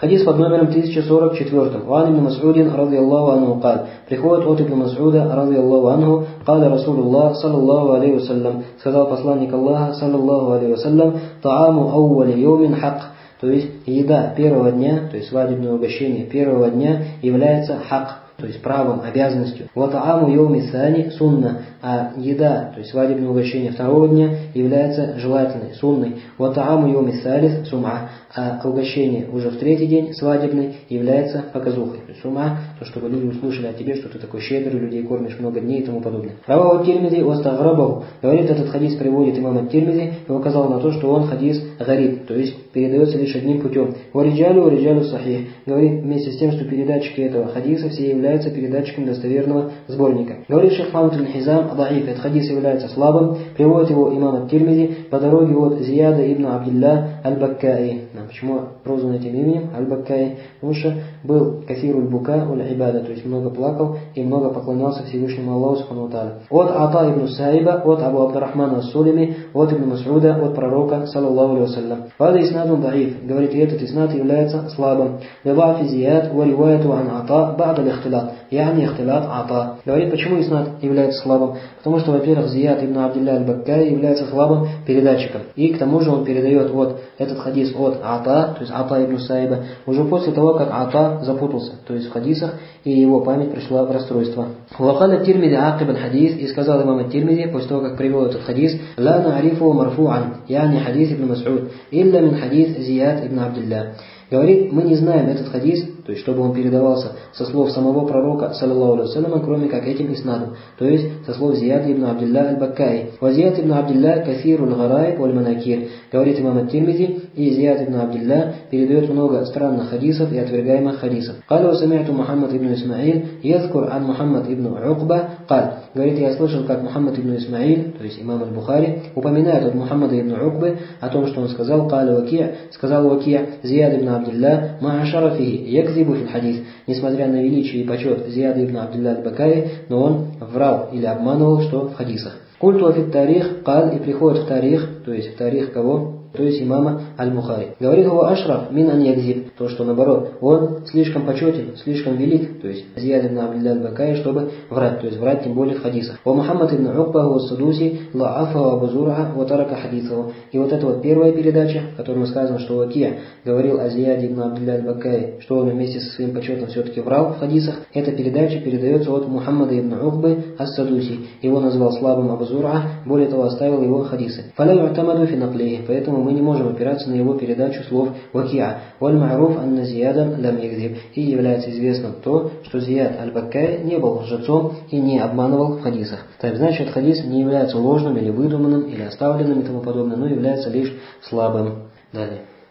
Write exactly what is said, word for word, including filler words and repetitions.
Хадис под номером тысяча сорок четыре. Ван ибн Мас'удин радийаллаху анху قال. Приходит от ибн Мас'уда радийаллаху анху, قال Расулуллах саллаллаху алейхи вассалям. Сказал посланник Аллаха саллаллаху алейхи вассалям: тааму аували йомин хак. То есть еда первого дня, то есть свадебное угощение первого дня является хак, то есть правом, обязанностью. Вот ааму йоми сани сунна, а еда, то есть свадебное угощение второго дня является желательной, сунной. Вот ааму йоми салис сум'a, а угощение уже в третий день свадебный является показухой. То есть сум'a, то, чтобы люди услышали о тебе, что ты такой щедрый, людей кормишь много дней и тому подобное. Раваху ат-Тирмизи вастаграбаху. Говорит, этот хадис приводит имам ат-Тирмизи и указал на то, что он хадис гариб, то есть передается лишь одним путем. Вариджалю вариджалю сахих. Говорит вместе с тем, что передатчики этого хадиса все являются передатчиками достоверного сборника. Говорит шейх Мухаммад ибн Хизам даиф, этот хадис является слабым, приводит его имам ат-Тирмизи по дороге от Зияда ибн Абдилля аль-Баккаи. Почему прозван этим именем аль-Баккаи? Потому что был кафируль бука уль-ибада, то есть много плакал и много поклонялся Всевышнему Аллаху субхану ва тааля. От Ата ибн Саиба, от Абу Абдуррахмана ас-Сулими, от ибн Мас'уда, от пророка саллаллаху алейхи вассалям. Вада иснадун даиф. Говорит, этот иснад является слабым. Биба'фи зияд ва риваяту ан Ата ба'д аль-ихтилат. Яни ихтилат Ата. Говорит, почему иснад является слабым? Потому что, во-первых, Зияд ибн Абдилля аль-Баккаи является слабым передатчиком. И к тому же он передает вот этот хадис от Ата, то есть Ата ибн Саиба, уже после того, как Ата запутался, то есть в хадисах, и его память пришла в расстройство. Вакаля ат-Тирмизи акиб аль-хадис, и сказал имам ат-Тирмизи, после того, как привел этот хадис: ла на'рифу марфу'ан, яни хадис ибн Мас'уд, илля мин хадис Зияд ибн Абдилля. Говорит, мы не знаем этот хадис, то есть чтобы он передавался со слов самого пророка, саллаллаху алейхи вассаляма, кроме как этим иснадом, то есть со слов Зияд ибн Абдилля аль-Баккаи. Ва Зияд ибн Абдилля кафируль гарайб валь манакир. Говорит имам ат-Тирмизи, и Зияд ибн Абдилля передает много странных хадисов и отвергаемых хадисов. Каля ва сами'ту Мухаммад ибн Исмаил язкур ан Мухаммад ибн Уқба каль. Говорит, я слышал, как Мухаммад ибн Исмаил, то есть имам аль-Бухари, упоминает от Мухаммада ибн Уқбы о том, что он сказал: Каля Ваки', сказал Ваки', Зияд ибн Абдилля ма'a шарафихи якзибу фил хадис. Несмотря на величие и почет Зияда ибн Абдилля аль-Бакаи, но он врал или обманывал, что в хадисах. Культу афит тарих каль, и приходит в тарих, то есть в тарих кого? То есть имама аль-Бухари. Говорит его ашраф мин ан ягзиб, то, что наоборот, он слишком почетен, слишком велик, то есть Зияд ибн Абдилля аль-Бакаи, чтобы врать, то есть врать тем более в хадисах. О Мухаммад ибн Уқба ва Садуси лаафа Абу Зур'a ва тарака хадисаху. И вот это вот первая передача, в которой сказано, что Ваки' говорил о Зияде ибн Абдилля аль-Бакаи, что он вместе со своим почетом все-таки врал в хадисах. Эта передача передается от Мухаммада ибн Уқбы ас-Садуси. Его назвал слабым Абу Зур'a, более того, оставил его хадисы. Фаля ю'тамаду фи наклихи, поэтому мы не можем опираться на его передачу слов Ваки'а. Валь ма'руф анна Зиядан лам ягзиб. И является известным то, что Зияд аль-Баккаи не был лжецом и не обманывал в хадисах. Так значит, хадис не является ложным или выдуманным, или оставленным и тому подобное, но является лишь слабым. Далее.